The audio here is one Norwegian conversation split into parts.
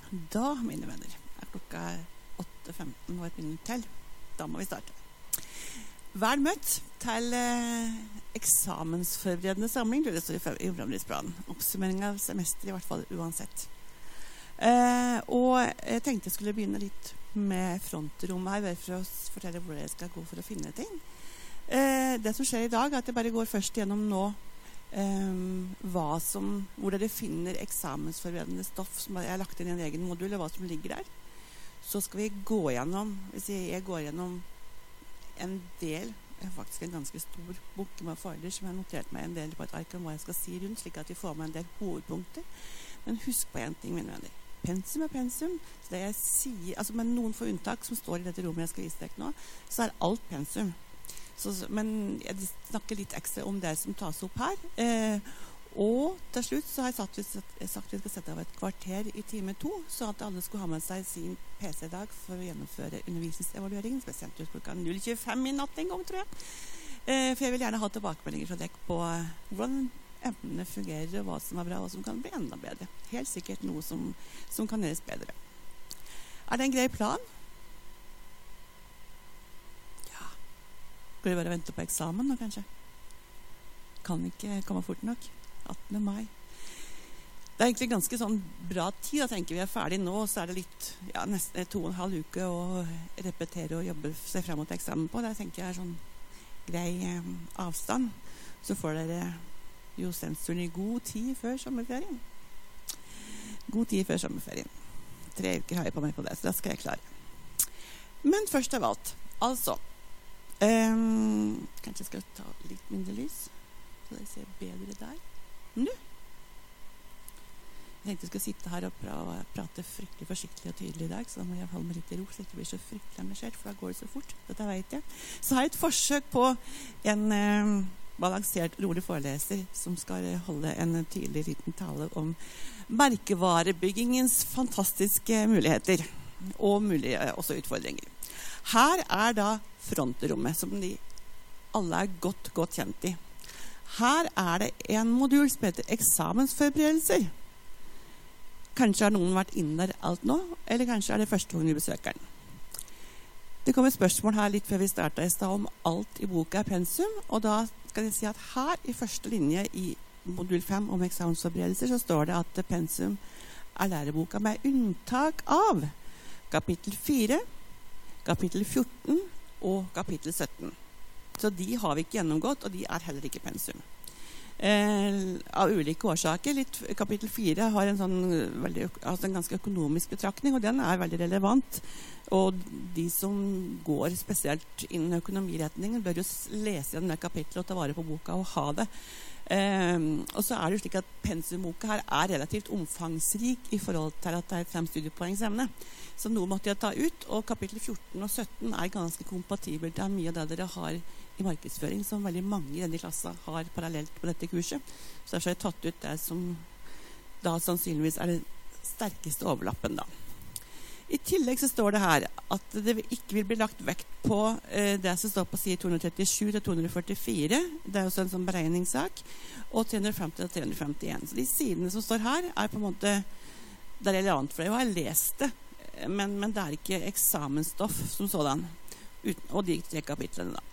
Da, mine venner, klokka 8:15 og et minutt til. Da må vi starte. Vær møtt til eksamensforberedende samling. Det står i fremdriftsplanen. Oppsummering av semester i hvert fall uansett. Og jeg tenkte jeg skulle begynne litt med frontrommet her, for å fortelle hvor dere skal gå for å finne ting. Det som skjer i dag, er at jeg bare går først gjennom nå hvor dere finner eksamensforberedende stoff som er lagt inn i en egen modul, og hva som ligger der. Så skal vi gå gjennom, hvis jeg går gjennom en del, faktisk en ganske stor bok med fordeler som jeg har notert meg en del på et ark om hva jeg skal si rundt, slik at vi får med en del hovedpunkter. Men husk på en ting, mine venner. Pensum er pensum. Så det jeg sier, altså med noen få unntak som står i dette rommet jeg skal vise deg nå, så er alt pensum. Men jeg snakker litt ekstra om det som tas opp her. Og til slutt så har jeg sagt at vi skal sette av et kvarter i time 2, så at alle skulle ha med seg sin PC i dag for å gjennomføre undervisningsevalueringen. Så ble sendt ut klokka 0:25 i natt en gang, tror jeg. For jeg vil gjerne ha tilbakemeldinger fra dere på hvordan emnene fungerer, og hva som er bra, og hva som kan bli enda bedre. Helt sikkert noe som kan gjøres bedre. Er det en grei plan? Skal vi bare vente på eksamen nå, kanskje? Kan ikke komme fort nok. 18. mai. Det er egentlig ganske sånn bra tid. Da tenker vi er ferdig nå, så er det litt, nesten 2,5 uker å repetere og jobbe seg frem mot eksamen på. Det tenker jeg er sånn grei avstand. Så får dere jo sensoren i god tid før sommerferien. God tid før sommerferien. 3 uker har jeg på meg på det, så da skal jeg klare. Men først av alt, altså, kanskje jeg skal ta litt mindre lys, så dere ser bedre der. Nå. Jeg tenkte jeg skulle sitte her og prate fryktelig forsiktig og tydelig i dag, så da må jeg holde meg litt i ro, så jeg ikke blir så fryktelig engasjert, for da går det så fort. Dette vet jeg. Så har jeg et forsøk på en balansert, rolig foreleser som skal holde en tydelig liten tale om merkevarebyggingens fantastiske muligheter og mulige også utfordringer. Her er da frontrommet, som de alle er godt kjent i. Her er det en modul som heter eksamensforberedelser. Kanskje har noen vært inne der alt nå, eller kanskje er det første gang vi besøker den. Det kommer et spørsmål her litt før vi startet i sted om alt i boka er pensum, og da skal jeg si at her i første linje i modul 5 om eksamensforberedelser så står det at pensum er læreboka med unntak av kapittel 4, kapittel 14 og kapittel 17. Så de har vi ikke gjennomgått, og de er heller ikke pensum. Av ulike årsaker. Kapittel 4 har en ganske økonomisk betraktning, og den er veldig relevant. Og de som går spesielt innen økonomiretningen bør jo lese gjennom det kapittelet og ta vare på boka og ha det. Og så er det jo slik at pensumboka her er relativt omfangsrik i forhold til at det er 5 studiepoengsemne. Så noe måtte jeg ta ut, og kapittel 14 og 17 er ganske kompatibelt. Det er mye av det dere har i markedsføring, som veldig mange i denne klassen har parallelt på dette kurset. Så derfor har jeg tatt ut det som da sannsynligvis er det sterkeste overlappen da. I tillegg så står det her at det ikke vil bli lagt vekt på det som står på side 237 til 244. Det er også en sånn beregningssak. Og 350 til 351. Så de sidene som står her er på en måte det er relevant for deg. Jeg har lest det, men det er ikke eksamensstoff som sådan. Og de 3 kapitlene da.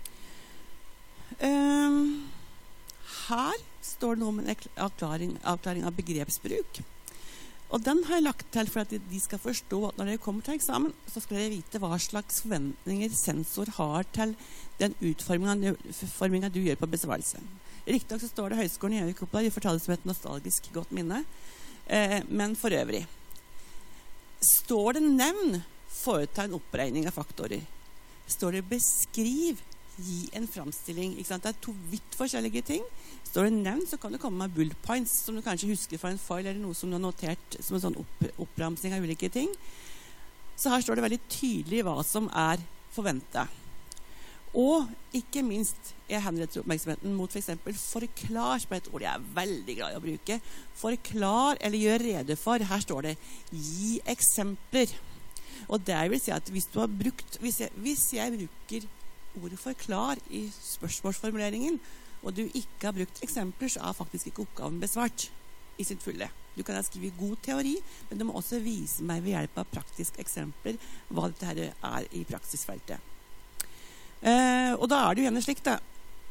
Her står det noe om en avklaring av begrepsbruk. Og den har jeg lagt til for at de skal forstå at når dere kommer til eksamen, så skal dere vite hva slags forventninger sensor har til den utformingen du gjør på besvarelse. Riktig nok så står det Høgskolen i Gjøvik-Oppland i fortale som et nostalgisk godt minne. Men for øvrig, står det nevn, foreta en oppregning av faktorer. Står det beskriv, gi en framstilling. Ikke sant? Det er 2 vidt forskjellige ting. Står det nevnt, så kan det komme med bullet points som du kanskje husker fra en file, eller noe som du har notert som en sånn oppramsing av ulike ting. Så her står det veldig tydelig hva som er forventet. Og ikke minst jeg henretter oppmerksomheten mot for eksempel forklar, som er et ord jeg er veldig glad i å bruke. Forklar eller gjør rede for. Her står det gi eksempler. Og det vil si at hvis jeg bruker ordet forklar i spørsmålsformuleringen, og du ikke har brukt eksempler, så er faktisk ikke oppgaven besvart i sitt fulle. Du kan skrive god teori, men du må også vise meg ved hjelp av praktiske eksempler hva dette her er i praksisfeltet. Og da er det jo gjerne slik da,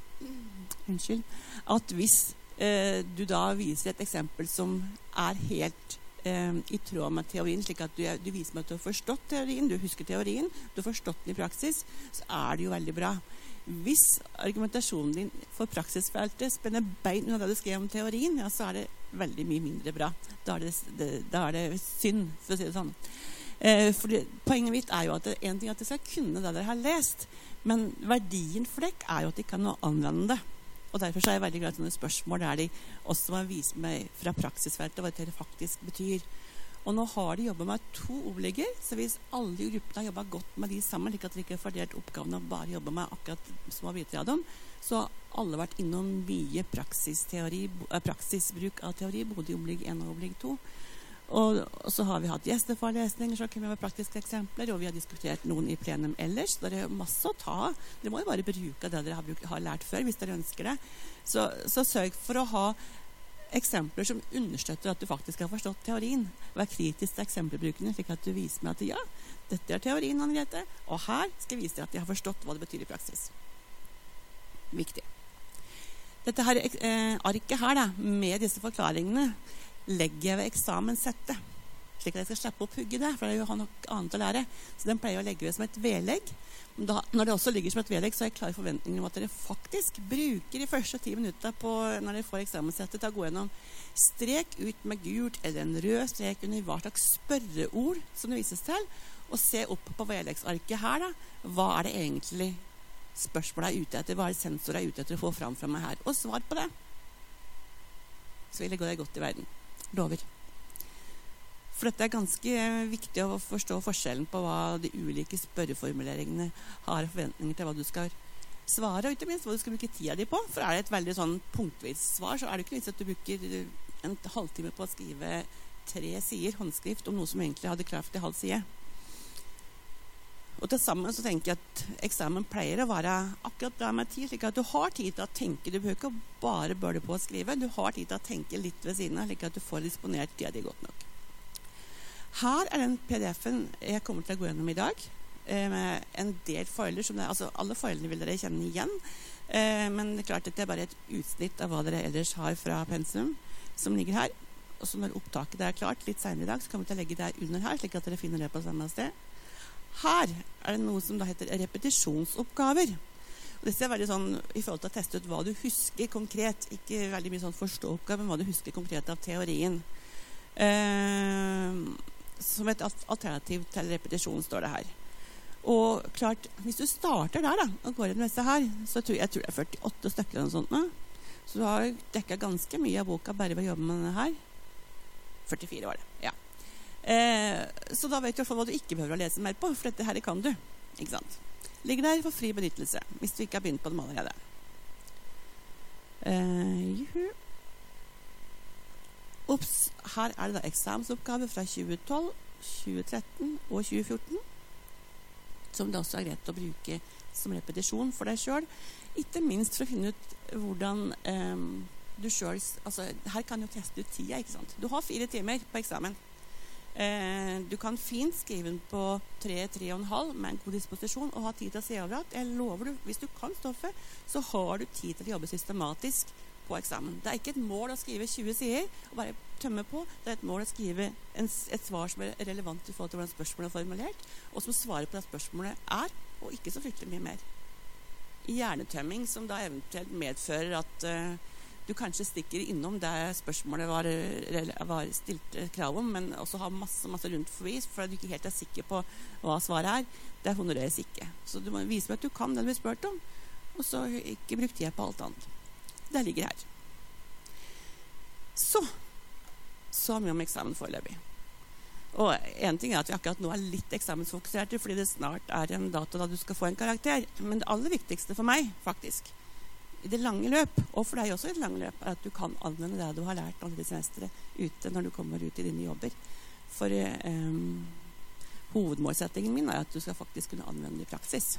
at hvis du da viser et eksempel som er helt i tråd med teorien, slik at du viser meg at du har forstått teorien, du husker teorien, du har forstått den i praksis, så er det jo veldig bra. Hvis argumentasjonen din for praksisfeltet spenner bein under det du skrev om teorien, ja, så er det veldig mye mindre bra. Da er det synd, for å si det sånn. Fordi poenget mitt er jo at en ting er at jeg skal kunne det dere har lest, men verdien for dere er jo at de kan nå anvende det. Og derfor er jeg veldig glad i sånne spørsmål der de også må vise meg fra praksisfeltet hva det faktisk betyr. Og nå har de jobbet med 2 ordlegger, så hvis alle i gruppen har jobbet godt med de sammen, slik at de ikke har fordelt oppgavene og bare jobber med akkurat små biter av dem, så har alle vært innom mye praksisbruk av teori, både i ordlegg 1 og ordlegg 2. Og så har vi hatt gjesteforelesninger, så kan vi ha praktiske eksempler, og vi har diskutert noen i plenum ellers. Så det er masse å ta. Dere må jo bare bruke det dere har lært før, hvis dere ønsker det. Så sørg for å ha eksempler som understøtter at du faktisk har forstått teorien. Vær kritisk til eksempelbrukene, slik at du viser meg at ja, dette er teorien, Anne-Grete, og her skal jeg vise deg at jeg har forstått hva det betyr i praksis. Viktig. Dette her arket her da, med disse forklaringene, legger jeg ved eksamenssettet, slik at jeg skal slippe å pugge det, for det er jo noe annet å lære. Så den pleier å legge ved som et vedlegg. Når det også ligger som et vedlegg, så er jeg klar forventninger om at dere faktisk bruker de første 10 minutter på, når dere får eksamenssettet, til å gå gjennom strek ut med gult eller en rød strek under hva slags spørreord som det vises til, og se opp på vedleggsarket her da, hva er det egentlig spørsmålet er ute etter, hva er det sensorer er ute etter å få fram fra meg her, og svar på det. Så vil det gå deg godt i verden. Lover. For dette er ganske viktig å forstå forskjellen på hva de ulike spørreformuleringene har forventninger til hva du skal svare, og ikke minst hva du skal bruke tida di på. For er det et veldig sånn punktvis svar, så er det ikke vits at du bruker en halvtime på å skrive 3 sider håndskrift om noe som egentlig hadde kraft til halv side. Og til sammen så tenker jeg at eksamen pleier å være akkurat bra med tid, slik at du har tid til å tenke. Du behøver ikke bare bøle på å skrive, du har tid til å tenke litt ved siden av, slik at du får disponert tida di godt nok. Her er den PDF-en jeg kommer til å gå gjennom i dag, med en del foiler, altså alle foilene vil dere kjenne igjen, men det er klart at det er bare et utsnitt av hva dere ellers har fra pensum som ligger her. Og så når opptaket er klart litt senere i dag, så kommer vi til å legge det under her, slik at dere finner det på samme sted. Her er det noe som da heter repetisjonsoppgaver. Og dette er veldig sånn i forhold til å teste ut hva du husker konkret, ikke veldig mye sånn forstå-oppgave, men hva du husker konkret av teorien. Som et alternativ til repetisjon står det her. Og klart, hvis du starter der da, og går inn med disse her, så tror jeg det er 48 stykker eller noe sånt nå. Så du har dekket ganske mye av boka bare ved å jobbe med denne her. 44 var det, ja. Så da vet du i hvert fall hva du ikke behøver å lese mer på, for dette her kan du, ikke sant? Ligger der for fri benyttelse, hvis du ikke har begynt på dem allerede. Ops, her er det da eksamensoppgave fra 2012, 2013 og 2014, som det også er greit å bruke som repetisjon for deg selv, ikke minst for å finne ut hvordan du selv, altså her kan du teste ut tida, ikke sant? Du har 4 timer på eksamen. Du kan fint skrive den på 3,5 med en god disposisjon og ha tid til å se over at jeg lover du, hvis du kan stoffet, så har du tid til å jobbe systematisk på eksamen. Det er ikke et mål å skrive 20 sider og bare tømme på. Det er et mål å skrive et svar som er relevant i forhold til hvordan spørsmålet er formulert, og som svarer på det spørsmålet er, og ikke så fryktelig mye mer. Hjernetømming som da eventuelt medfører at du kanskje stikker innom det spørsmålet var stilt krav om, men også har masse rundt forbi, for at du ikke helt er sikker på hva svaret er. Det honoreres ikke. Så du må vise meg at du kan det du blir spurt om, og så ikke bruk tid på alt annet. Det ligger her. Så mye om eksamen foreløpig. Og en ting er at vi akkurat nå er litt eksamensfokuserte, fordi det snart er en dato da du skal få en karakter. Men det aller viktigste for meg, faktisk, i det lange løp, og for deg også i det lange løp, er at du kan anvende det du har lært andre semestre ute når du kommer ut i dine jobber. For hovedmålsettingen min er at du skal faktisk kunne anvende det i praksis.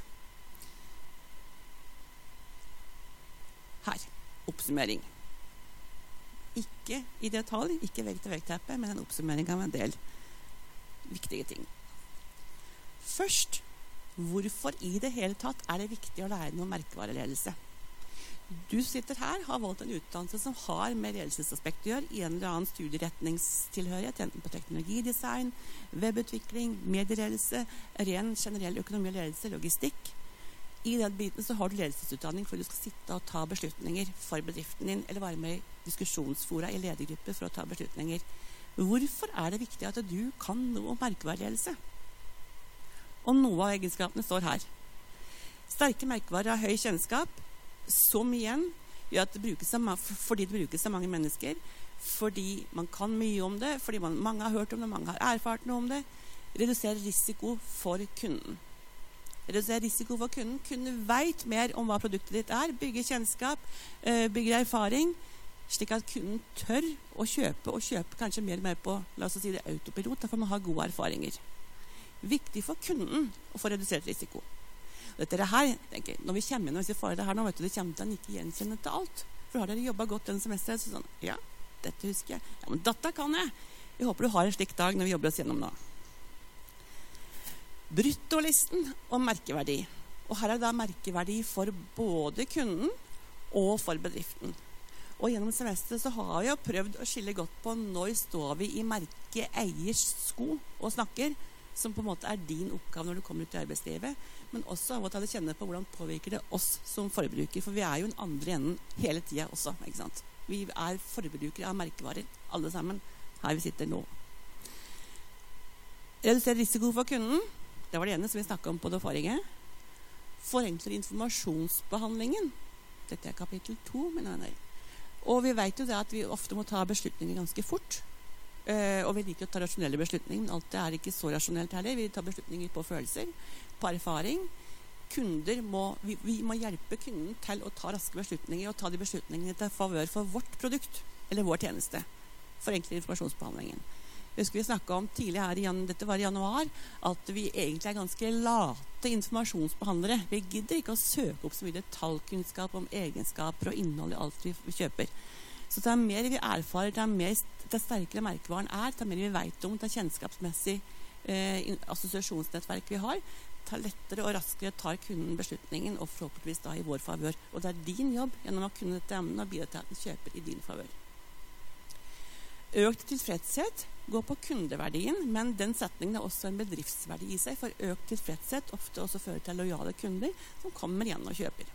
Her, oppsummering. Ikke i detalj, ikke vegg-til-vegg-teppe, men en oppsummering av en del viktige ting. Først, hvorfor i det hele tatt er det viktig å lære noe om merkevareledelse? Du sitter her, har valgt en utdannelse som har med ledelsesaspekt å gjøre, i en eller annen studieretningstilhørighet, enten på teknologidesign, webutvikling, medieledelse, ren generell økonomi og ledelse, logistikk. I den biten så har du ledelsesutdanning for du skal sitte og ta beslutninger for bedriften din, eller være med i diskusjonsfora i ledergrupper for å ta beslutninger. Hvorfor er det viktig at du kan noe om merkevareledelse? Og noe av egenskapene står her. Sterke merkevarer har høy kjennskap, som igjen gjør at fordi det brukes av mange mennesker, fordi man kan mye om det, fordi mange har hørt om det, mange har erfart noe om det, reduserer risiko for kunden. Reduserer risiko for kunden. Kunden vet mer om hva produktet ditt er, bygger kjennskap, bygger erfaring, slik at kunden tør å kjøpe, og kjøpe kanskje mer og mer på, la oss si det, autopilot, for man har gode erfaringer. Viktig for kunden å få redusert risiko. Dette her, tenker jeg, når vi kommer inn og hvis vi får det her nå, vet du, det kommer til å ikke gjenkjenne til alt. For har dere jobbet godt denne semesteret, så sånn, ja, dette husker jeg. Ja, men dette kan jeg. Jeg håper du har en slik dag når vi jobber oss gjennom nå. Bruttolisten om merkeverdi. Og her er det da merkeverdi for både kunden og for bedriften. Og gjennom semesteret så har vi jo prøvd å skille godt på når står vi i merkeeiers sko og snakker, som på en måte er din oppgave når du kommer ut i arbeidslivet, men også av å ta det kjenne på hvordan påvirker det oss som forbruker, for vi er jo den andre enden hele tiden også, ikke sant? Vi er forbrukere av merkevarer, alle sammen, her vi sitter nå. Redusere risiko for kunden, det var det ene som vi snakket om på det forrige. Forenkler informasjonsbehandlingen, dette er kapittel 2, mine venner. Og vi vet jo det at vi ofte må ta beslutninger ganske fort, og vi liker å ta rasjonelle beslutninger, men alt det er ikke så rasjonelt heller. Vi tar beslutninger på følelser, på erfaring. Vi må hjelpe kunden til å ta raske beslutninger og ta de beslutningene til favør for vårt produkt eller vår tjeneste. Forenkle informasjonsbehandlingen. Jeg husker vi snakket om tidlig her, dette var i januar, at vi egentlig er ganske late informasjonsbehandlere. Vi gidder ikke å søke opp så mye detaljkunnskap om egenskaper og innhold i alt vi kjøper. Så det er mer vi erfarer, det sterkere merkevaren er, det er mer vi vet om, det er kjennskapsmessig assosiasjonsnettverk vi har, det er lettere og raskere tar kunden beslutningen, og forhåpentligvis da i vår favør. Og det er din jobb gjennom å kunne dette emnet og bidra til at den kjøper i din favør. Økt tilfredshet går på kundeverdien, men den setningen er også en bedriftsverdi i seg, for økt tilfredshet ofte også fører til lojale kunder som kommer igjen og kjøper.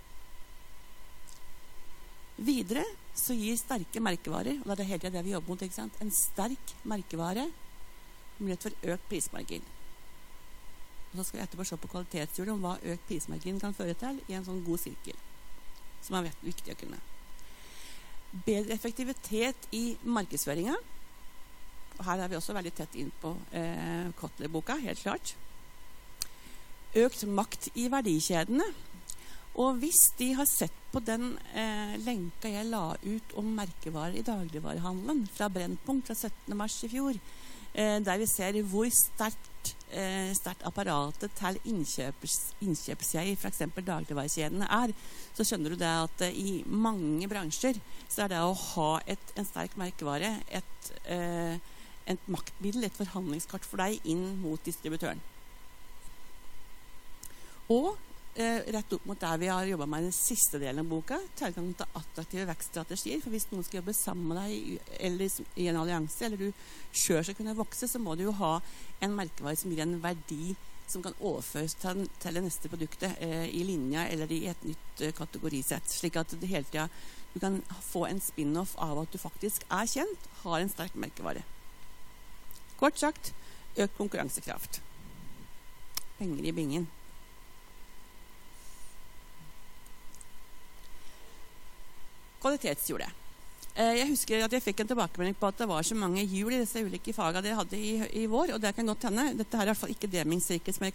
Videre så gir sterke merkevarer, og det er helt det vi jobber mot, ikke sant? En sterk merkevare, mulighet for økt prismargin. Og så skal vi etterpå se på kvalitetshjulet om hva økt prismargin kan føre til i en sånn god sirkel, som er viktig å kunne. Bedre effektivitet i markedsføringen. Og her er vi også veldig tett inn på Kotler-boka, helt klart. Økt makt i verdikjedene. Og hvis de har sett på den lenka jeg la ut om merkevarer i dagligvarehandelen fra Brennpunkt fra 17. mars i fjor, der vi ser hvor sterkt apparatet til innkjøpssiden i for eksempel dagligvarekjedene er, så skjønner du det at i mange bransjer så er det å ha en sterk merkevare et maktmiddel, et forhandlingskart for deg inn mot distributøren. Og rett opp mot der vi har jobbet med den siste delen av boka, tilgang til attraktive vekststrategier, for hvis noen skal jobbe sammen med deg eller i en allianse, eller du selv skal kunne vokse, så må du jo ha en merkevare som gir en verdi som kan overføres til det neste produktet i linja eller i et nytt kategorisett, slik at det hele tiden du kan få en spin-off av at du faktisk er kjent, har en sterk merkevare. Kort sagt, økt konkurransekraft. Penger i bingen. Kvalitetshjulet. Jeg husker at jeg fikk en tilbakemelding på at det var så mange hjul i disse ulike fagene dere hadde i vår, og det kan godt hende. Dette her er i hvert fall ikke Deming-sirkel som er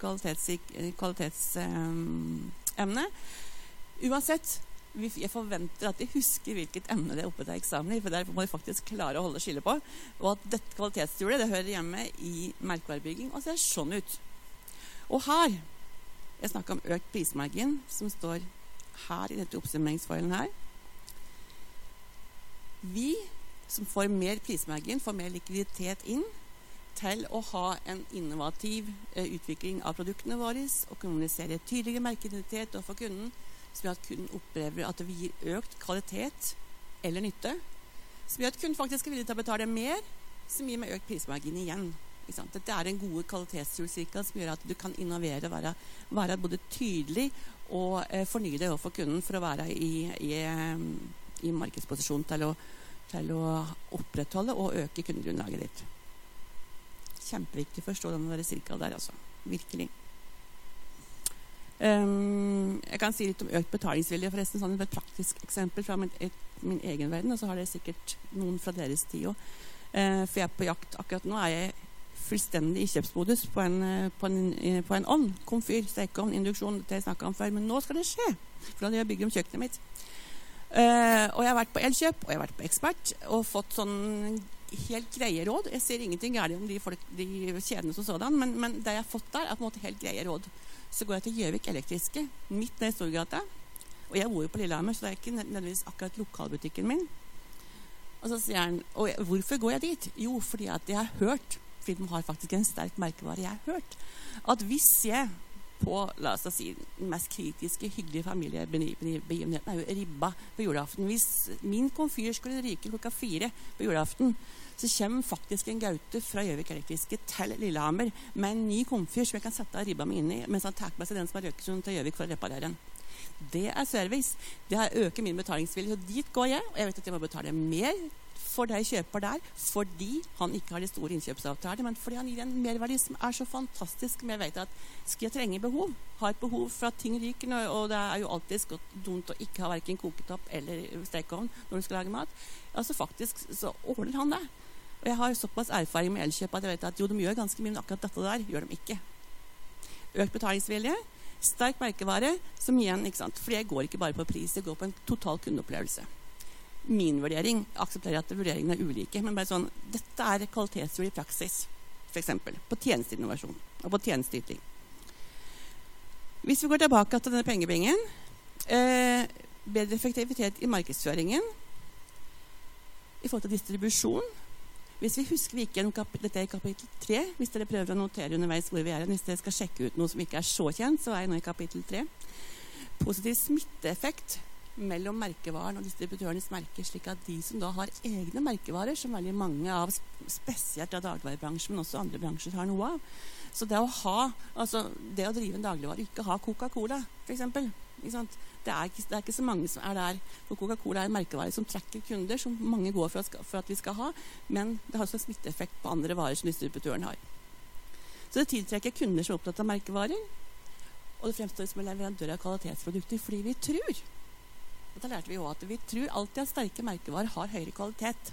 kvalitetsemne. Uansett, jeg forventer at de husker hvilket emne det er oppe til eksamen i, for der må de faktisk klare å holde skille på. Og at dette kvalitetshjulet, det hører hjemme i merkevarebygging, og ser sånn ut. Og her, jeg snakker om økt prismargin, som står her i dette oppsummeringsfeilen her. Vi som får mer prismargin, får mer likviditet inn til å ha en innovativ utvikling av produktene våre og kommunisere tydeligere merkeidentitet overfor kunden, som gjør at kunden opplever at vi gir økt kvalitet eller nytte, som gjør at kunden faktisk er villig til å betale mer, som gir med økt prismargin igjen. Dette er en god kvalitetssirkel som gjør at du kan innovere, være både tydelig og fornye deg overfor kunden for å være i markedsposisjon til å opprettholde og øke kundegrunnlaget ditt. Kjempeviktig å forstå den sirkelen der, altså. Virkelig. Jeg kan si litt om økt betalingsvilje, forresten, sånn et praktisk eksempel fra min egen verden, og så har det sikkert noen fra deres tid også. For jeg er på jakt akkurat nå, er jeg fullstendig i kjøpsmodus på en ovn, komfyr, stekeovn, induksjon, det jeg snakket om før, men nå skal det skje, for da hadde jeg bygget om kjøkkenet mitt. Og jeg har vært på Elkjøp, og jeg har vært på Ekspert, og fått sånn helt greie råd. Jeg ser ingenting gærlig om de kjedene som sådan, men det jeg har fått der er på en måte helt greie råd. Så går jeg til Gjøvik Elektriske, midt ned i Storgata, og jeg bor jo på Lillehammer, så det er ikke nødvendigvis akkurat lokalbutikken min. Og så sier han, og hvorfor går jeg dit? Jo, fordi at jeg har hørt, fordi de har faktisk en sterk merkevare, jeg har hørt at hvis jeg på, la oss si, den mest kritiske, hyggelige familiebegivenheten er jo ribba på julaften. Hvis min komfyr skulle ryke klokka 4 på julaften, så kommer faktisk en gaute fra Gjøvik Elektriske til Lillehammer med en ny komfyr som jeg kan sette ribba meg inn i, mens han tar med seg den som har røket til Gjøvik for å reparere den. Det er service. Det øker min betalingsvilje. Så dit går jeg, og jeg vet at jeg må betale mer for det jeg kjøper der, fordi han ikke har de store innkjøpsavtaler, men fordi han gir en merverdi som er så fantastisk. Men jeg vet at skal jeg trenge behov, ha et behov for at ting ryker, og det er jo alltid dumt å ikke ha hverken koketopp eller stekeovn når du skal lage mat, altså faktisk så ordner han det. Og jeg har såpass erfaring med Elkjøp at jeg vet at jo, de gjør ganske mye, men akkurat dette der gjør de ikke. Økt betalingsvilje, sterk merkevare, som igjen, ikke sant, fordi jeg går ikke bare på pris, jeg går på en total kundeopplevelse. Min vurdering, aksepterer at vurderingene er ulike, men bare sånn, dette er kvalitetsvurd i praksis, for eksempel, på tjenesteinnovasjon og på tjenesteyting. Hvis vi går tilbake til denne pengebingen, bedre effektivitet i markedsføringen, i forhold til distribusjon, hvis vi husker vi ikke dette er i kapittel 3, hvis dere prøver å notere underveis hvor vi er, hvis dere skal sjekke ut noe som ikke er så kjent, så er jeg nå i kapittel 3. Positiv smitteeffekt mellom merkevaren og distributørenes merker, slik at de som da har egne merkevarer, som veldig mange av, spesielt av dagligvarebransjen, men også andre bransjer har noe av. Så det å ha, altså det å drive en dagligvare, ikke ha Coca-Cola, for eksempel, ikke sant? Det er ikke så mange som er der, for Coca-Cola er en merkevare som trekker kunder, som mange går for at vi skal ha, men det har også en smitteeffekt på andre varer som distributøren har. Så det tiltrekker kunder som er opptatt av merkevarer, og det fremstår som en leverandør av kvalitetsprodukter, fordi vi tror, og da lærte vi jo at vi tror alltid at sterke merkevarer har høyere kvalitet.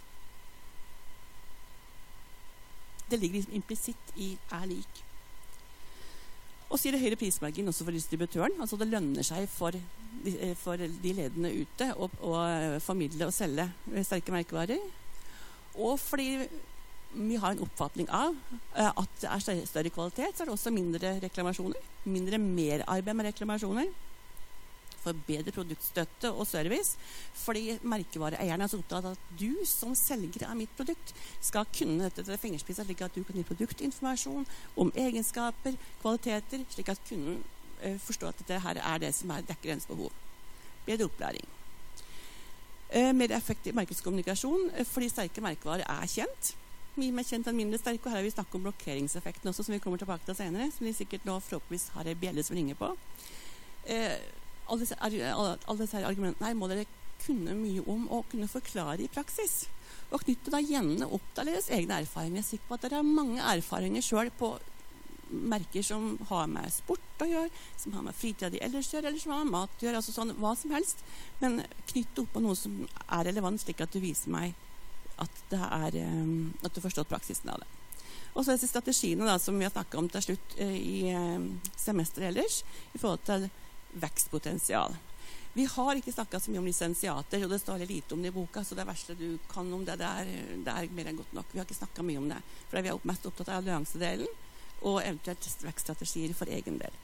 Det ligger liksom implisitt i er lik. Og så gir det høyere prismargin også for distributøren. Altså det lønner seg for de ledende ute å formidle og selge sterke merkevarer. Og fordi vi har en oppfatning av at det er større kvalitet, så er det også mindre reklamasjoner. Mindre merarbeid med reklamasjoner. For bedre produktstøtte og service, fordi merkevareeierne er så opptatt av at du som selger av mitt produkt skal kunne dette til fingerspissa, slik at du kan gi produktinformasjon om egenskaper, kvaliteter, slik at kunden forstår at dette her er det som dekker ens behov. Bedre opplæring. Mer effektiv markedskommunikasjon, fordi sterke merkevarer er kjent. Mye mer kjent enn mindre sterke, og her har vi snakket om blokkeringseffekten også, som vi kommer tilbake til senere, som de sikkert nå forhåpentligvis har en bjelle som ringer på. Alle disse argumentene her må dere kunne mye om og kunne forklare i praksis. Og knytte da gjerne opp til deres egne erfaringer. Jeg er sikker på at dere har mange erfaringer selv på merker som har med sport å gjøre, som har med fritid de ellers gjør, eller som har med mat å gjøre, altså sånn hva som helst. Men knytte opp på noe som er relevant, slik at du viser meg at at du har forstått praksisen av det. Og så er det strategiene da, som vi har snakket om til slutt i semesteret ellers, i forhold til vekstpotensial. Vi har ikke snakket så mye om lisensiater, og det står lite om det i boka, så det verste du kan om det er mer enn godt nok. Vi har ikke snakket mye om det, for vi er mest opptatt av alliansedelen, og eventuelt vekststrategier for egen del.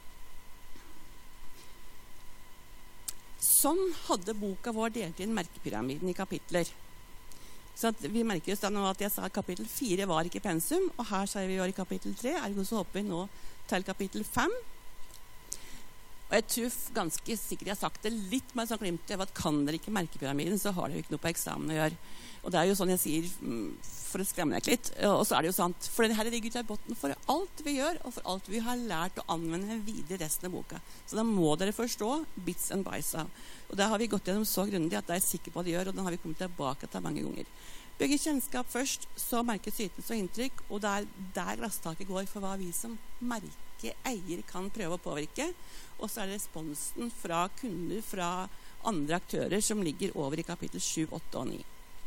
Sånn hadde boka vår delt inn merkepyramiden i kapitler. Så at vi merker oss da nå at jeg sa at kapittel 4 var ikke pensum, og her sier vi var i kapittel 3, ergo så hopper vi nå til kapittel 5. Og jeg tror ganske sikkert jeg har sagt det litt med sånn glimt av at kan dere ikke merkepyramiden, så har dere ikke noe på eksamen å gjøre. Og det er jo sånn jeg sier for å skremme deg litt. Og så er det jo sant. For dette ligger til botten for alt vi gjør, og for alt vi har lært å anvende videre resten av boka. Så da må dere forstå bits and bytes av. Og det har vi gått gjennom så grundig at det er jeg sikker på at det gjør, og den har vi kommet tilbake til mange ganger. Bygge kjennskap først, så merkes ytelse og inntrykk, og det er der glasstaket går for hva vi som merkeeier kan prøve å påvirke. Og så er det responsen fra kunder, fra andre aktører som ligger over i kapittel 7, 8 og 9.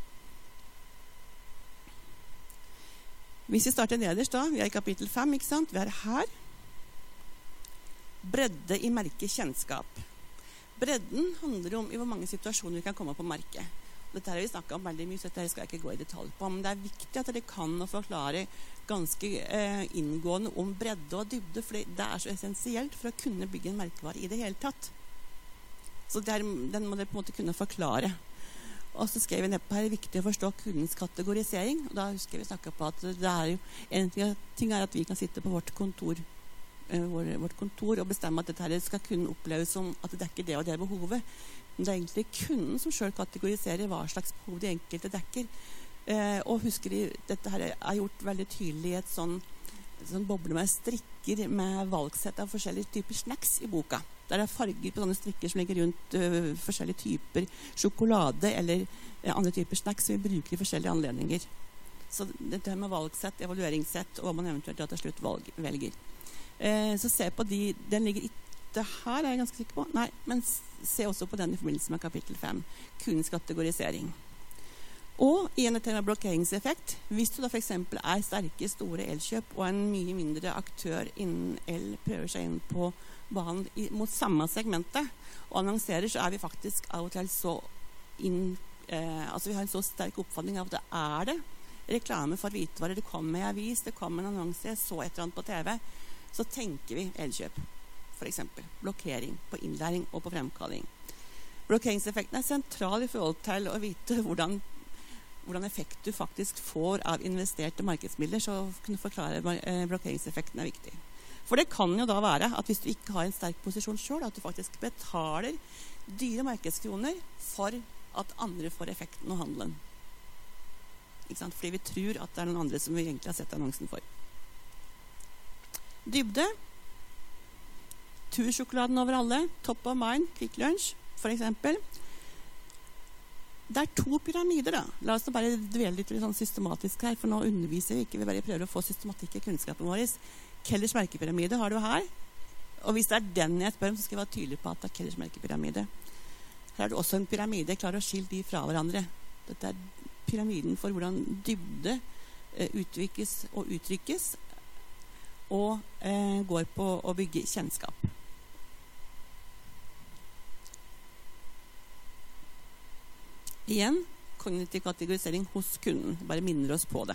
Hvis vi starter nederst da, vi er i kapittel 5, ikke sant? Vi er her. Bredde i merkekjennskap. Bredden handler om i hvor mange situasjoner vi kan komme på merket. Dette har vi snakket om veldig mye, så dette skal jeg ikke gå i detalj på. Men det er viktig at dere kan forklare ganske inngående om bredde og dybde, for det er så essensielt for å kunne bygge en merkevare i det hele tatt. Så den må dere på en måte kunne forklare. Og så skrev vi ned på her, det er viktig å forstå kundens kategorisering. Og da husker vi snakket på at det er jo en ting er at vi kan sitte på vårt kontor og bestemme at dette her skal kunne oppleves som at det dekker det og det behovet. Men det er egentlig kunden som selv kategoriserer hva slags behov de enkelte dekker. Og husker de, dette her er gjort veldig tydelig i et sånn boble med strikker med valgsett av forskjellige typer snacks i boka. Der det er farger på sånne strikker som ligger rundt forskjellige typer sjokolade eller andre typer snacks som vi bruker i forskjellige anledninger. Så dette med valgsett, evalueringssett og hva man eventuelt til slutt velger. Så se på den ligger ikke her, er jeg ganske sikker på. Nei, men se også på den i forbindelse med kapittel 5, kundens kategorisering. Og i en tema blokkeringseffekt, hvis du da for eksempel er sterke, store elkjøp, og en mye mindre aktør innen el prøver seg inn på banen mot samme segmentet, og annonserer, så er vi faktisk av og til så vi har en så sterk oppfatning av at det er det reklame for hvitevarer, det kommer en avis, det kommer en annonse, så et eller annet på TV, så tenker vi elkjøp, for eksempel. Blokkering på innlæring og på fremkalling. Blokkeringseffekten er sentral i forhold til å vite hvordan effekt du faktisk får av investerte markedsmidler, så å kunne forklare blokkeringseffekten er viktig. For det kan jo da være at hvis du ikke har en sterk posisjon selv, at du faktisk betaler dyre markedskroner for at andre får effekten og handelen. Ikke sant? Fordi vi tror at det er noen andre som vi egentlig har sett annonsen for. Dybde. Tursjokoladen over alle. Top of mind. Quick Lunch, for eksempel. Det er 2 pyramider da. La oss bare dvele litt sånn systematisk her, for nå underviser vi ikke, vi bare prøver å få systematikk i kunnskapen vår. Kellers merkepyramide har du her. Og hvis det er den jeg spør om, så skal jeg være tydelig på at det er Kellers merkepyramide. Her er det også en pyramide. Jeg klarer å skille de fra hverandre. Dette er pyramiden for hvordan dybde utvikes og uttrykkes, og går på å bygge kjennskap. Igjen, kognitiv kategorisering hos kunden. Bare minner oss på det.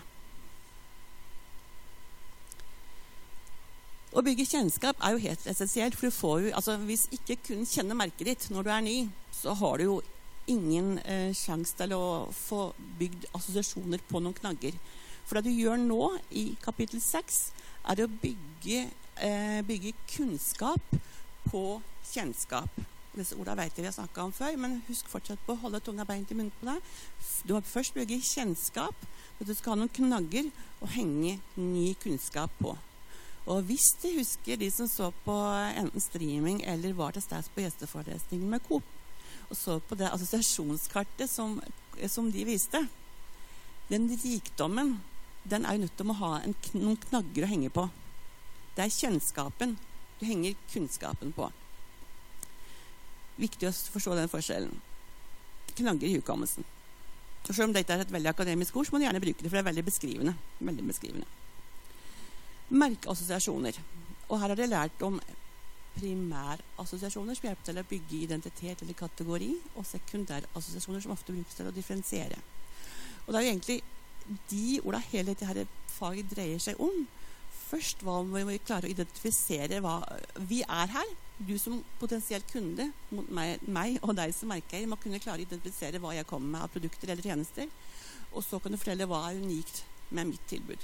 Å bygge kjennskap er jo helt essensielt, for du får jo, hvis ikke kunden kjenner merket ditt når du er ny, så har du jo ingen sjanse til å få bygd assosiasjoner på noen knagger. For det du gjør nå i kapittel 6 er å bygge kunnskap på kjennskap. Disse ordene vet jeg vi har snakket om før, men husk fortsatt på å holde tunga beint i munnen på deg. Du må først bygge kjennskap, og du skal ha noen knagger og henge ny kunnskap på. Og hvis de husker de som så på enten streaming eller var til stede på gjesteforelesningen med Coop, og så på det assosiasjonskartet som de viste, den rikdommen, den er jo nødt til å ha noen knagger å henge på. Det er kjennskapen du henger kunnskapen på. Viktig å forstå den forskjellen. Knagger i hukommelsen. Og selv om dette er et veldig akademisk ord, så må du gjerne bruke det, for det er veldig beskrivende. Veldig beskrivende. Merkeassosiasjoner. Og her har dere lært om primærassosiasjoner som hjelper til å bygge identitet eller kategori, og sekundærassosiasjoner som ofte brukes til å differensiere. Og det er jo egentlig de ordene hele dette faget dreier seg om. Først må vi klare å identifisere hva vi er her. Du som potensielt kunde mot meg og deg som merkeier må kunne klare å identifisere hva jeg kommer med av produkter eller tjenester. og så kan du fortelle hva unikt med mitt tilbud.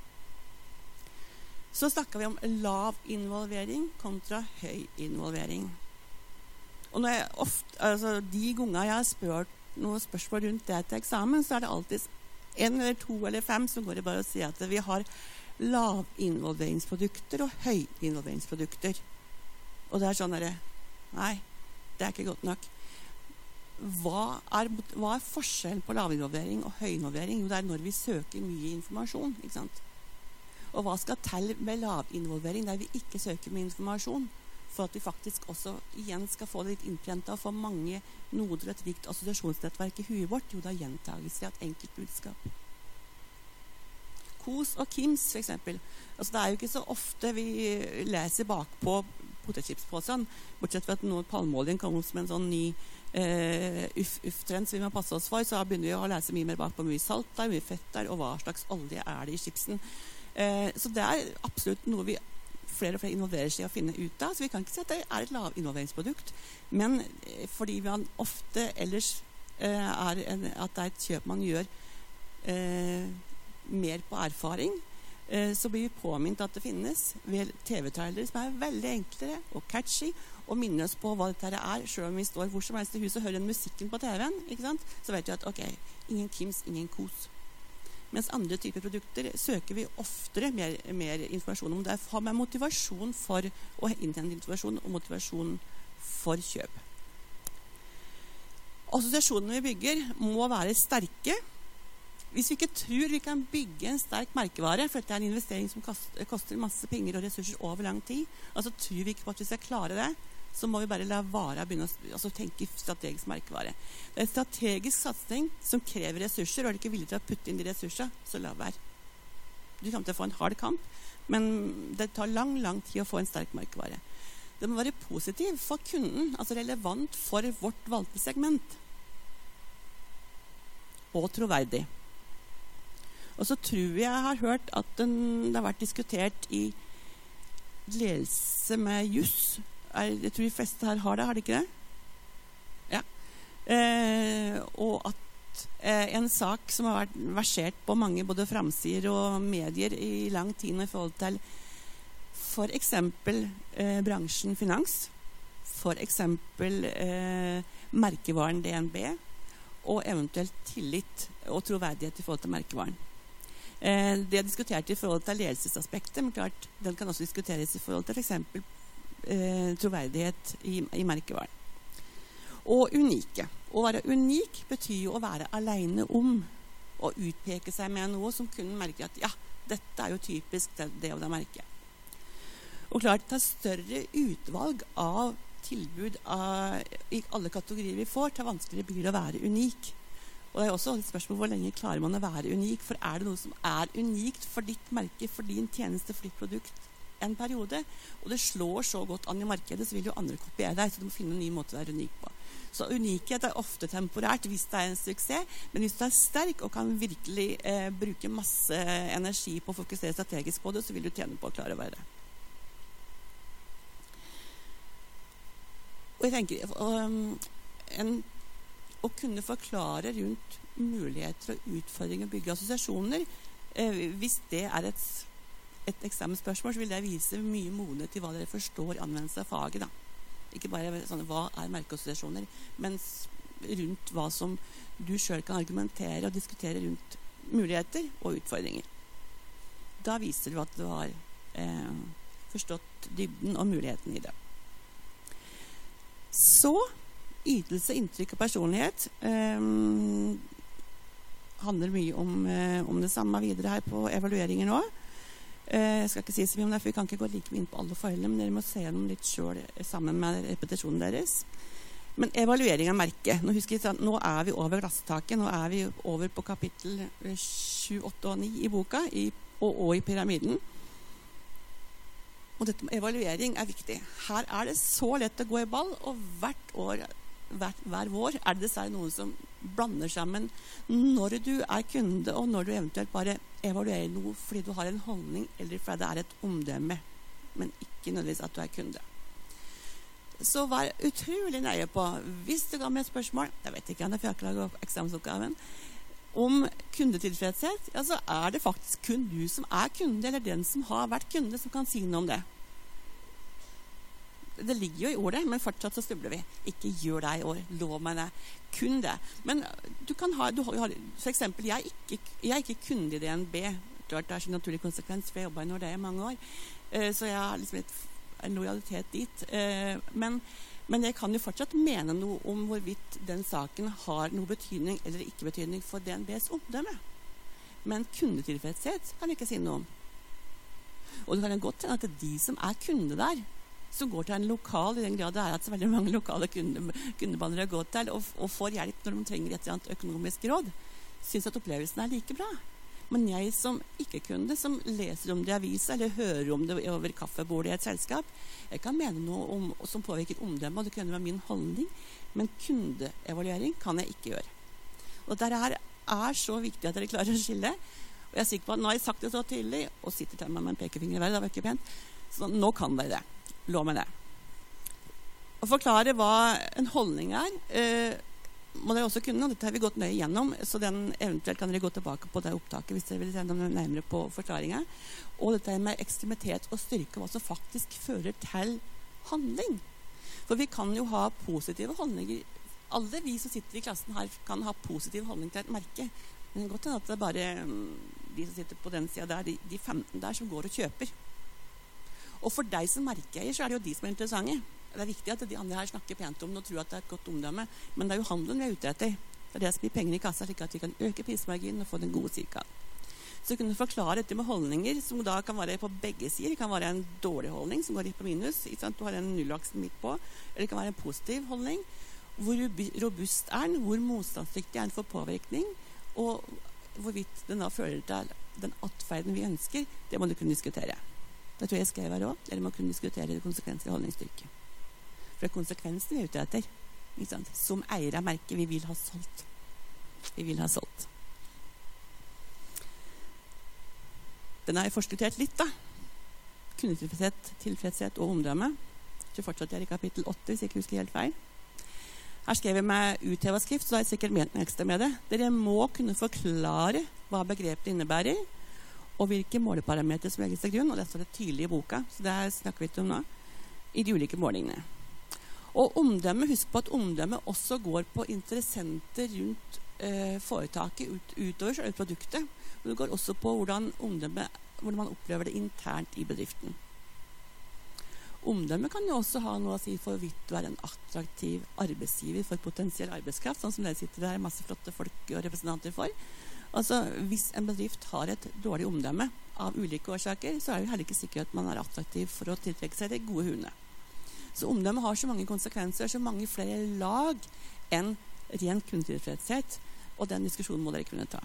Så snakker vi om lav involvering kontra høy involvering. Og når de ganger jeg har spurt noen spørsmål rundt det til eksamen, så det alltid 1 eller 2 eller 5 som går det bare å si at vi har lavinvolveringsprodukter og høyinvolveringsprodukter. Og det sånn nei, det ikke godt nok. Hva er forskjellen på lavinvolvering og høyinvolvering? Jo, det når vi søker mye informasjon, ikke sant? Og hva skal til med lavinvolvering der vi ikke søker mye informasjon, for at vi faktisk også igjen skal få det litt innprentet og få mange noder og et rikt assosiasjonsnettverk i huet vårt? Jo, det gjentagelse av et enkelt budskap. Kos og Kims, for eksempel. Altså, det jo ikke så ofte vi leser bakpå potetchipspåsen, bortsett fra at noen palmeoljen kommer som en sånn ny uff-trend som vi må passe oss for, så begynner vi å lese mye mer bak på mye salt der, mye fett der, og hva slags olje det i chipsen. Så det absolutt noe vi flere og flere involverer seg i å finne ut av, så vi kan ikke si at det et lavinvolveringsprodukt, men fordi man ofte ellers at det et kjøp man gjør mer på erfaring, så blir vi påminnet at det finnes TV-trailere som veldig enklere og catchy, og minner oss på hva dette selv om vi står hvor som helst i huset og hører musikken på TV-en, ikke sant? Så vet vi at ok, ingen Kims, ingen Kos. Mens andre typer produkter søker vi oftere mer informasjon om. Det har med motivasjon for å innhente informasjon og motivasjon for kjøp. Assosiasjonene vi bygger må være sterke. Hvis vi ikke tror vi kan bygge en sterk merkevare, for dette en investering som koster masse penger og ressurser over lang tid, altså tror vi ikke på at vi skal klare det, så må vi bare la vare å begynne å tenke strategisk merkevare. Det en strategisk satsing som krever ressurser, og ikke villig til å putte inn de ressursene, så la være. Du kommer til å få en hard kamp, men det tar lang tid å få en sterk merkevare. Det må være positiv for kunden, altså relevant for vårt valgte segment. Og troverdig. Og så tror jeg har hørt at det har vært diskutert i ledelse med juss. Jeg tror de fleste her har det ikke det? Ja. Og at en sak som har vært versert på mange både framsider og medier i lang tid i forhold til for eksempel bransjen finans, for eksempel merkevaren DNB, og eventuelt tillit og troverdighet i forhold til merkevaren. Det er diskutert i forhold til ledelsesaspektet, men klart, den kan også diskuteres i forhold til for eksempel troverdighet i merkevaren. Og unike. Å være unik betyr jo å være alene om å utpeke seg med noe som kunne merke at ja, dette jo typisk det og det merket. Og klart, det større utvalg av tilbud i alle kategorier vi får, til vanskeligere blir det å være unik. Og det også et spørsmål hvor lenge klarer man å være unik, for det noe som unikt for ditt merke, for din tjeneste, for ditt produkt en periode, og det slår så godt an i markedet, så vil jo andre kopiere deg, så du må finne en ny måte å være unik på. Så unikhet ofte temporært hvis det en suksess, men hvis du sterk og kan virkelig bruke masse energi på å fokusere strategisk på det, så vil du tjene på å klare å være det. Og jeg tenker, å kunne forklare rundt muligheter og utfordringer å bygge assosiasjoner, hvis det et eksamensspørsmål, så vil det vise mye modenhet til hva dere forstår i anvendelse av faget. Da. Ikke bare sånn, hva merkeassosiasjoner, men rundt hva som du selv kan argumentere og diskutere rundt muligheter og utfordringer. Da viser du at du har forstått dybden og muligheten i det. Så, ytelse, inntrykk og personlighet handler mye om det samme videre her på evalueringer nå. Jeg skal ikke si så mye om det, for vi kan ikke gå like mye inn på alle foreldre, men dere må se gjennom litt selv sammen med repetisjonen deres. Men evaluering av merke. Nå husker jeg, nå vi over glasstaket, nå vi over på kapittel 7, 8 og 9 i boka, og i pyramiden. Og dette med evaluering viktig. Her det så lett å gå i ball, og hver vår det dessverre noen som blander sammen når du kunde, og når du eventuelt bare evaluerer noe fordi du har en holdning, eller fordi det et omdømme, men ikke nødvendigvis at du kunde. Så vær utrolig nøye på, hvis du ga meg et spørsmål, jeg vet ikke, for jeg har ikke laget eksamensoppgaven, om kundetilfredshet, ja, så er det faktisk kun du som er kunde, eller den som har vært kunde, som kan si noe om det. Det ligger jo i ordet, men fortsatt så stubler vi. Ikke gjør det i år, lov meg det. Kun det. Men du har, for eksempel, jeg er ikke kunde i DNB. Det er sin naturlig konsekvens, for jeg jobbet i Nordea i mange år. Så jeg har liksom en lojalitet dit. Men jeg kan jo fortsatt mene noe om hvorvidt den saken har noe betydning eller ikke betydning for DNBs omdømme. Men kundetilfredshet kan jeg ikke si noe om. Og det kan godt hende at det er de som er kunde der, som går til en lokal, i den grad det er at så veldig mange lokale kundebaner har gått til, og får hjelp når de trenger et eller annet økonomisk råd, synes at opplevelsen er like bra. Men jeg som ikke-kunde, som leser om det i avisa, eller hører om det over kaffebordet i et selskap, jeg kan mene noe om, som påvirker omdømme, og det kunne være min holdning, men kundeevaluering kan jeg ikke gjøre. Og dette her er så viktig at dere klarer å skille, og jeg er sikker på at nå har jeg sagt det så tydelig, og sitter til meg med en pekefinger i været, det var ikke pent, så nå kan dere det. Lov med det. Å forklare hva en holdning er, må dere også kunne, og dette har vi gått nøye gjennom, så eventuelt kan dere gå tilbake på det opptaket hvis dere vil se noe nærmere på forklaringen. Og dette med ekstremitet og styrke, hva som faktisk fører til handling. For vi kan jo ha positive holdninger. Alle vi som sitter i klassen her kan ha positiv holdning til et merke. Men det er godt at det er bare de som sitter på den siden der, de 15 der som går og kjøper. Og for deg som merkeeier, så er det jo de som er interessante. Det er viktig at de andre her snakker pent om det og tror at det er et godt omdømme, men det er jo handelen vi er ute etter. Det er det som blir penger i kassa, slik at vi kan øke prismarginen og få den gode cirkelen. Så kunne du forklare dette med holdninger, som da kan være på begge sider. Det kan være en dårlig holdning som går litt på minus, du har en nullaksen midt på, eller det kan være en positiv holdning. Hvor robust er den, hvor motstandsdyktig er den for påvirkning, og hvorvidt den da fører til den atferden vi ønsker, det må du kunne diskutere. Det tror jeg skrev her også, eller må kunne diskutere konsekvenser i holdningsstyrke. For det er konsekvensen vi er ute etter. Ikke sant? Som eier av merket, vi vil ha solgt. Vi vil ha solgt. Den har jeg forskuttert litt da. Kundetilfredshet, tilfredshet og omdømme. Så fortsatt jeg i kapittel 8, hvis jeg ikke husker helt feil. Her skrev jeg med uthevet skrift, så da har jeg sikkert ment noe ekstra med det. Dere må kunne forklare hva begrepet innebærer, og hvilke måleparametre som legges til grunn, og det står det tydelig i boka, så det snakker vi ikke om nå, i de ulike målingene. Og omdømme, husk på at omdømme også går på interessenter rundt foretaket utover selve produktet, og det går også på hvordan man opplever det internt i bedriften. Omdømme kan jo også ha noe å si for hvorvidt du er en attraktiv arbeidsgiver for potensiell arbeidskraft, sånn som dere sitter der, masse flotte folk og representanter for. Altså, hvis en bedrift har et dårlig omdømme av ulike årsaker, så er det heller ikke sikkert at man er attraktiv for å tiltrekke seg de gode hundene. Så omdømme har så mange konsekvenser, så mange flere lag enn ren kundetilfredshet, og den diskusjonen må dere kunne ta.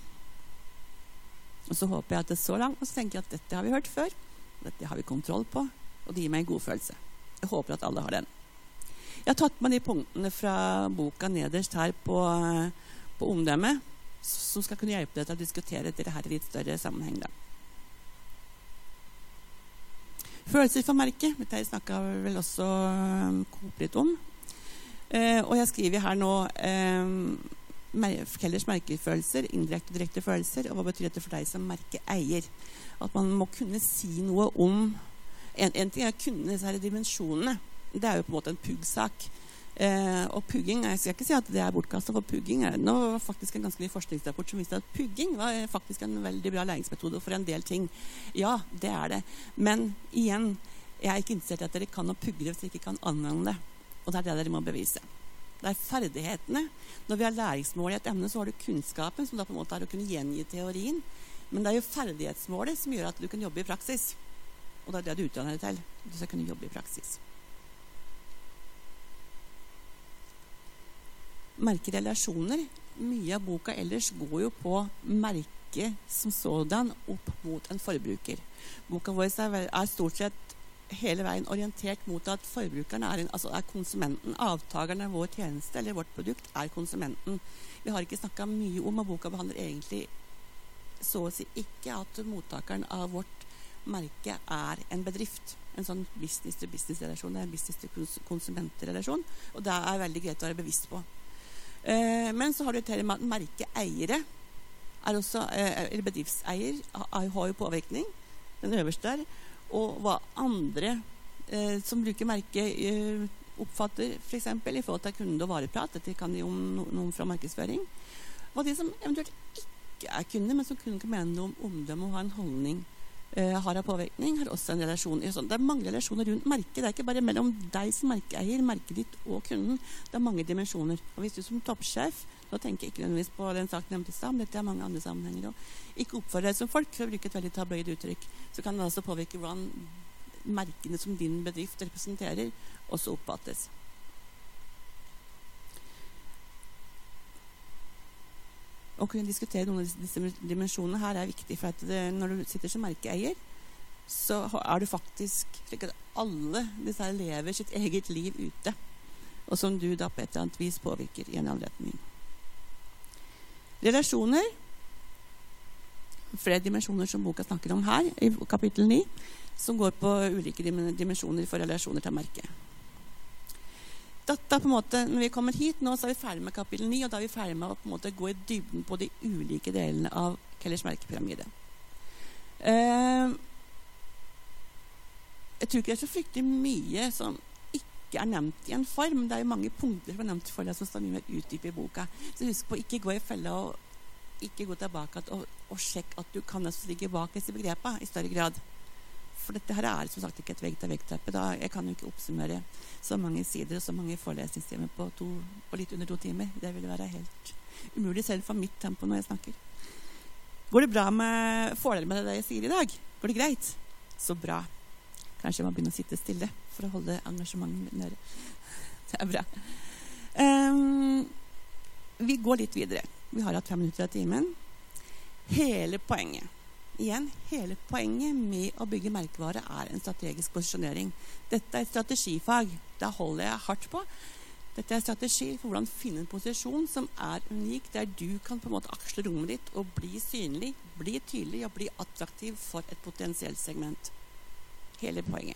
Og så håper jeg at det er så langt, og så tenker jeg at dette har vi hørt før, dette har vi kontroll på, og det gir meg en god følelse. Jeg håper at alle har den. Jeg har tatt med de punktene fra boka nederst her på omdømme, som skal kunne hjelpe deg til å diskutere dette her i litt større sammenheng da. Følelser for merket, dette jeg snakket vel også litt om. Og jeg skriver her nå Kellers merkefølelser, indirekte og direkte følelser, og hva betyr dette for deg som merkeeier? At man må kunne si noe om en ting er å kunne disse her dimensjonene. Det er jo på en måte en puggsak. Og pugging, jeg skal ikke si at det er bortkastet, for pugging er nå faktisk en ganske ny forskningsrapport som viste at pugging var faktisk en veldig bra læringsmetode for en del ting. Ja, det er det. Men igjen, jeg er ikke interessert i at dere kan å pugge det hvis dere ikke kan anvende det. Og det er det dere må bevise. Det er ferdighetene. Når vi har læringsmål i et emne, så har du kunnskapen, som da på en måte er å kunne gjengi teorien. Men det er jo ferdighetsmålet som gjør at du kan jobbe i praksis. Og det er det du utdanner deg til. Du skal kunne jobbe i praksis. Merkerelasjoner. Mye av boka ellers går jo på merke som sådan opp mot en forbruker. Boka vår er stort sett hele veien orientert mot at forbrukeren er konsumenten. Avtakeren av vår tjeneste eller vårt produkt er konsumenten. Vi har ikke snakket mye om, og boka behandler egentlig så å si ikke at mottakeren av vårt merke er en bedrift. En sånn business-to-business-relasjon, en business-to-konsument-relasjon. Og det er veldig greit å være bevisst på. Men så har du til og med at merkeeiere er også, eller bedriftseier har jo påvirkning, den øverste der, og hva andre som bruker merket oppfatter, for eksempel, i forhold til kunde- og vareprat. Dette kan jo noen fra markedsføring. Og de som eventuelt ikke er kunder, men som kunne mene noe om omdømme og ha en holdning, har av påvirkning, har også en relasjon. Det er mange relasjoner rundt merket. Det er ikke bare mellom deg som merkeeier, merket ditt og kunden. Det er mange dimensjoner. Og hvis du som toppsjef, da tenker jeg ikke nødvendigvis på den saken jeg nevnte i stad, men dette er mange andre sammenhenger også, ikke oppfører deg som folk, for å bruke et veldig tabloid uttrykk, så kan det altså påvirke hvordan merkene som din bedrift representerer, også oppfattes. Å kunne diskutere noen av disse dimensjonene her er viktig, for at når du sitter som merkeeier, så er du faktisk slik at alle disse her lever sitt eget liv ute, og som du da på et eller annet vis påvirker i en annen retning. Relasjoner, flere dimensjoner som boka snakker om her, i kapittel 9, som går på ulike dimensjoner for relasjoner til merket. Dette på en måte, når vi kommer hit nå, så er vi ferdig med kapittel 9, og da er vi ferdig med å på en måte gå i dybden på de ulike delene av Kellers merkepyramide. Jeg tror ikke det er så fryktelig mye som ikke er nevnt i en form. Det er jo mange punkter som er nevnt for deg som står mye mer utdypet i boka. Så husk på å ikke gå i fella og ikke gå tilbake og sjekk at du kan også ligge bak disse begrepene i større grad. For dette her er som sagt ikke et vegg-til-vegg-teppe. Jeg kan jo ikke oppsummere så mange sider og så mange forelesningstimer på litt under 2 timer. Det vil være helt umulig selv for mitt tempo når jeg snakker. Går det bra med fordeler med det jeg sier i dag? Går det greit? Så bra. Kanskje jeg må begynne å sitte stille for å holde engasjementet nede. Det er bra. Vi går litt videre. Vi har hatt 5 minutter av timen. Hele poenget med å bygge merkevare er en strategisk posisjonering. Dette er et strategifag. Det holder jeg hardt på. Dette er en strategi for hvordan finne en posisjon som er unik, der du kan på en måte aksle rommet ditt og bli synlig, bli tydelig og bli attraktiv for et potensielt segment. Hele poenget.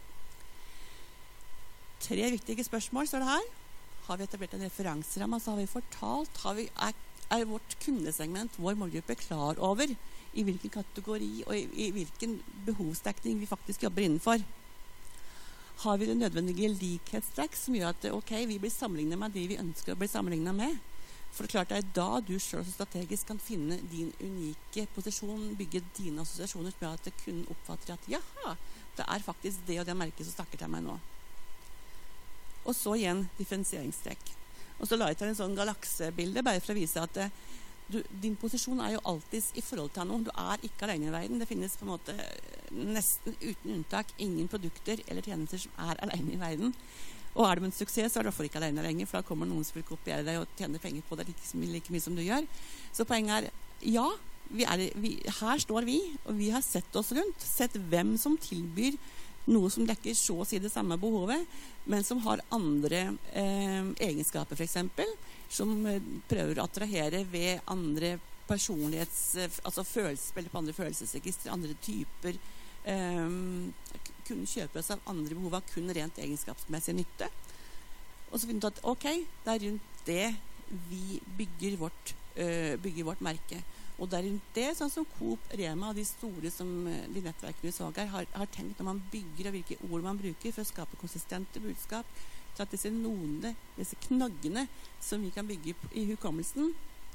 3 viktige spørsmål står det her. Har vi etablert en referanseramme, så har vi fortalt, er vårt kundesegment, vår målgruppe, klar over i hvilken kategori og i hvilken behovsdekning vi faktisk jobber innenfor. Har vi det nødvendige likhetstrekk som gjør at vi blir sammenlignet med de vi ønsker å bli sammenlignet med? For det er klart det er da du selv strategisk kan finne din unike posisjon, bygge dine assosiasjoner som gjør at kunden oppfatter at jaha, det er faktisk det og det merket som snakker til meg nå. Og så igjen differensieringstrekk. Og så la jeg til en sånn galaksebilde bare for å vise at din posisjon er jo alltid i forhold til noe. Du er ikke alene i verden. Det finnes på en måte nesten uten unntak ingen produkter eller tjenester som er alene i verden. Og er det en suksess, så er du derfor ikke alene lenger, for da kommer noen som vil kopiere deg og tjene penger på det like mye som du gjør. Så poenget er, ja, her står vi, og vi har sett oss rundt, sett hvem som tilbyr noe som dekker så å si det samme behovet, men som har andre egenskaper, for eksempel, som prøver å attrahere ved andre altså følelsesspiller på andre følelsesregister, andre typer, kunne kjøpe oss av andre behov av kun rent egenskapsmessig nytte. Og så finner du at, det er rundt det vi bygger vårt merke. Og det er rundt det, sånn som Coop, Rema og de store som de nettverkene vi så her, har tenkt når man bygger og hvilke ord man bruker for å skape konsistente budskap, til at disse nodene, disse knaggene som vi kan bygge i hukommelsen,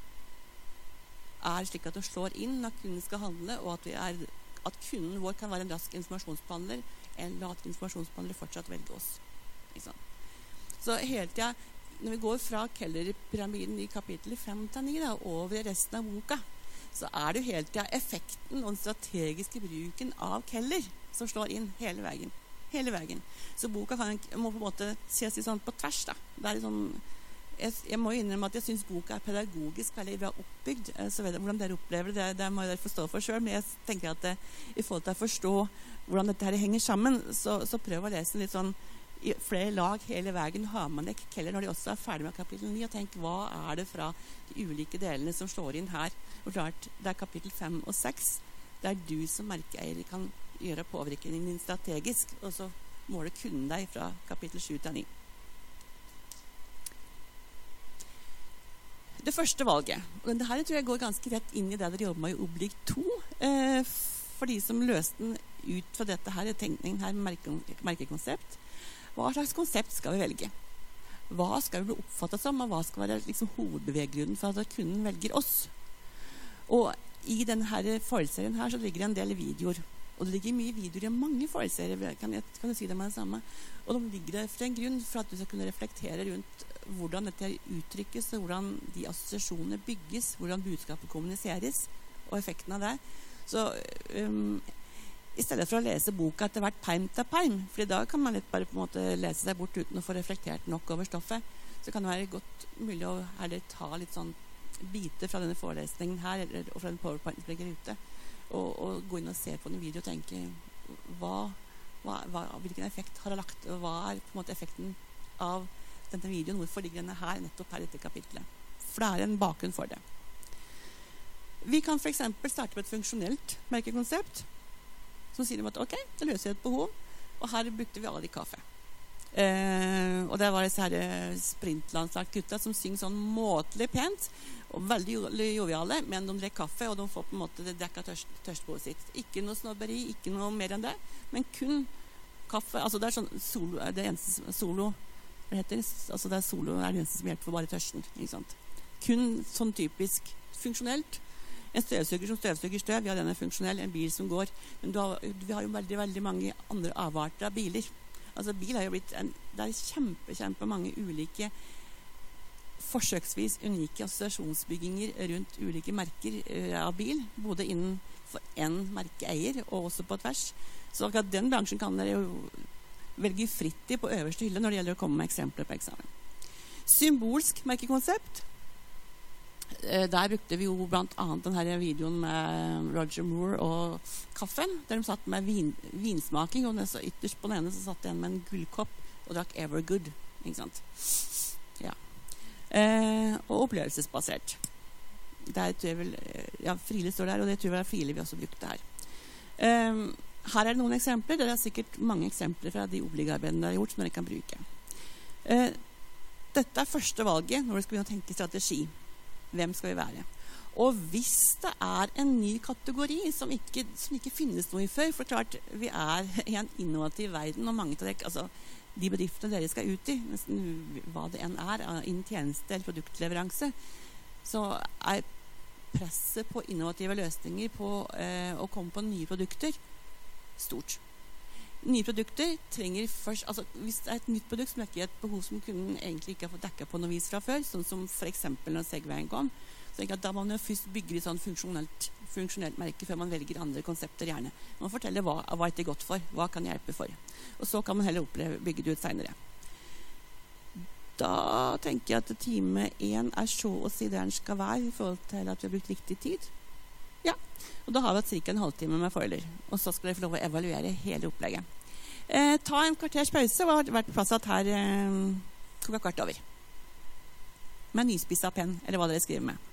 er slik at det slår inn når kunden skal handle, og at kunden vår kan være en rask informasjonsbehandler, eller at informasjonsbehandler fortsatt velger oss. Så hele tiden, når vi går fra Keller-pyramiden i kapittel 5-9 over resten av boka, så er det jo hele tiden effekten og den strategiske bruken av Keller som slår inn hele veien. Hele veien. Så boka må på en måte ses litt sånn på tvers. Da. Det er sånn, jeg må innrømme at jeg synes boka er pedagogisk veldig bra oppbygd. Så vet jeg, hvordan dere opplever det må dere forstå for selv. Men jeg tenker at i forhold til å forstå hvordan dette her henger sammen, så prøv å lese litt sånn i flere lag hele veien. Har man det Keller når de også er ferdig med kapittel 9, og tenk hva er det fra de ulike delene som slår inn her. Og klart, det er kapittel 5 og 6 der du som merkeeier kan gjøre påvirkningen din strategisk, og så måler kunden deg fra kapittel 7-9. Det første valget, og dette tror jeg går ganske rett inn i det dere jobber med i Oblig 2, for de som løste den ut fra dette her, tenkningen her, merkekonsept. Hva slags konsept skal vi velge? Hva skal vi bli oppfattet som, og hva skal være liksom hovedbeveggrunnen for at kunden velger oss? Og i denne foreldserien her så ligger det en del videoer. Og det ligger mye videoer i mange foreldreserier, kan du si det med det samme. Og de ligger der for en grunn, for at du skal kunne reflektere rundt hvordan dette uttrykkes, og hvordan de assosiasjonene bygges, hvordan budskapet kommuniseres, og effekten av det. Så i stedet for å lese boka etter hvert perm til perm, for da kan man litt bare på en måte lese seg bort uten å få reflektert nok over stoffet, så kan det være godt mulig å ta litt sånn biter fra denne forelesningen her, og fra den powerpointen som ligger ute, og gå inn og se på en video og tenke hvilken effekt har det lagt, og hva er på en måte effekten av denne videoen, hvorfor ligger denne her nettopp her i dette kapitlet. For det er en bakgrunn for det. Vi kan for eksempel starte med et funksjonelt merkekonsept, som sier at ok, det løser et behov, og her brukte vi alle de kaffe. Og det var disse her sprintlandslagt gutta som synger sånn måtelig pent og veldig joviale, men de drikker kaffe og de får på en måte dekket tørstbehovet sitt. Ikke noe snobberi, ikke noe mer enn det, men kun kaffe. Altså det er sånn solo, det eneste solo, hva heter det? Altså det er solo er det eneste som hjelper for bare tørsten, ikke sant? Kun sånn typisk funksjonelt. En støvsuger som støvsuger støv, ja, den er funksjonell, en bil som går, men vi har jo veldig, veldig mange andre avarter av biler. Altså bil har jo blitt det er kjempe mange ulike forsøksvis unike assosiasjonsbygginger rundt ulike merker av bil, både innenfor en merkeeier og også på tvers. Så akkurat den bransjen kan dere jo velge fritt i på øverste hylle når det gjelder å komme med eksempler på eksamen. Symbolsk merkekonsept. Der brukte vi jo blant annet denne videoen med Roger Moore og kaffen, der de satt med vinsmaking, og så ytterst på den ene så satt en med en gullkopp og drakk Evergood, ikke sant? Ja. Og opplevelsesbasert. Der tror jeg vel, ja, Friele står der, og det tror jeg Friele vi også brukte her. Her er det noen eksempler, det er sikkert mange eksempler fra de obligarbeidene dere har gjort som dere kan bruke. Dette er første valget når dere skal begynne å tenke strategi. Hvem skal vi være? Og hvis det er en ny kategori som ikke finnes noe i før, for klart vi er i en innovativ verden, og mange av dere, altså de bedriftene dere skal ut i, nesten hva det enn er, innen tjeneste eller produktleveranse, så er presset på innovative løsninger på å komme på nye produkter stort. Nye produkter trenger først, altså hvis det er et nytt produkt som ikke er et behov som kunden egentlig ikke har fått dekket på noe vis fra før, sånn som for eksempel når Segwayen kom, så da må man jo først bygge et sånn funksjonelt merke før man velger andre konsepter gjerne. Man forteller hva er det godt for, hva kan hjelpe for, og så kan man heller bygge det ut senere. Da tenker jeg at time 1 er så å si det den skal være i forhold til at vi har brukt riktig tid. Ja, og da har vi hatt cirka en halvtime med foiler, og så skal dere få lov å evaluere hele opplegget. Ta en kvarters pause, og har vært plass at her klokka kvart over. Med nyspisset penn, eller hva dere skriver med.